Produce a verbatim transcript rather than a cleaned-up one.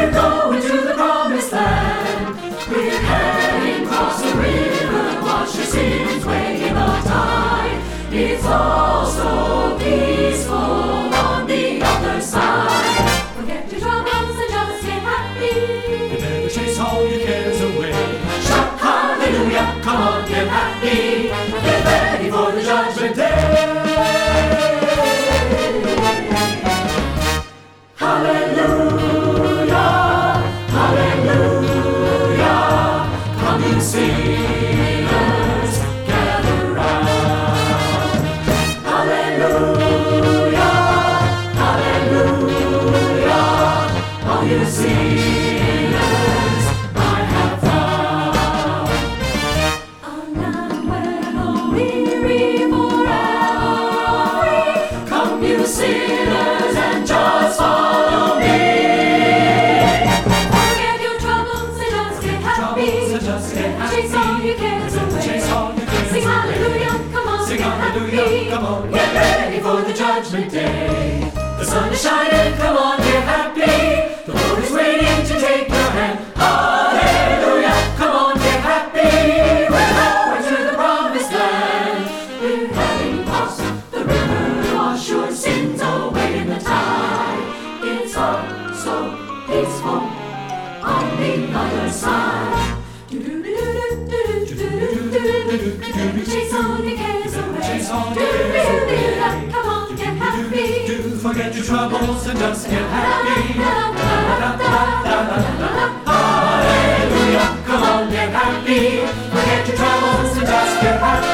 We're going to the promised land. We're heading across the river, wash your sins away in the tide. It's all so peaceful on the other side. Forget your troubles and just get happy. You better chase all your cares away. Shout hallelujah, come on, get happy. Get ready for the judgment day. Hallelujah, hallelujah. Come you sinners, gather round. Hallelujah, hallelujah. All you sinners I have found. A land where no weary forever are free. Come you sinners and just follow me. Forget your troubles and just get happy. So just get happy. Chase all your cares away. Chase all your cares Sing away. hallelujah, come on, Sing get hallelujah, happy. come on. Get ready for the judgment day. The sun is shining, come on, get happy. The Lord is waiting to take your hand. Hallelujah, come on, get happy. We're going to the promised land. We're heading across the river to wash your sins away in the tide. It's all so peaceful on the other side. Chase all your cares away. Chase all your cares away. Come on, get happy. Do forget your troubles and just get happy. Hallelujah, come on, get happy. Forget your troubles and just get happy.